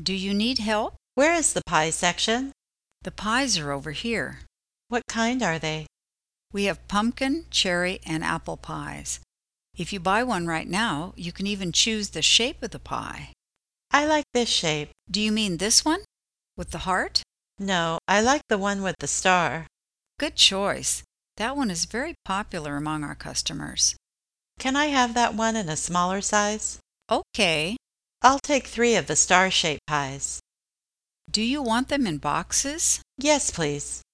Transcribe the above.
Do you need help? Where is the pie section? The pies are over here. What kind are they? We have pumpkin, cherry, and apple pies. If you buy one right now, you can even choose the shape of the pie. I like this shape. Do you mean this one? With the heart? No, I like the one with the star. Good choice. That one is very popular among our customers. Can I have that one in a smaller size? Okay. I'll take 3 of the star-shaped pies. Do you want them in boxes? Yes, please.